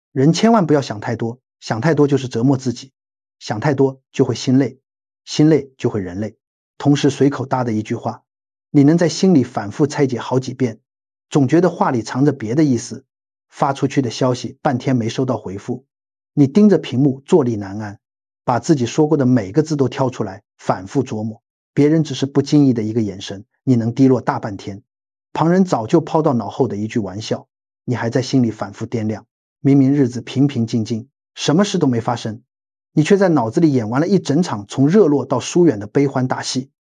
人千万不要想太多，想太多就是折磨自己，想太多就会心累，心累就会人累。同时随口搭的一句话，你能在心里反复拆解好几遍，总觉得话里藏着别的意思，发出去的消息半天没收到回复，你盯着屏幕坐立难安，把自己说过的每个字都挑出来反复琢磨，别人只是不经意的一个眼神，你能低落大半天。旁人早就抛到脑后的一句玩笑，你还在心里反复掂量，明明日子平平静静，什么事都没发生，你却在脑子里演完了一整场从热络到疏远的悲欢大戏。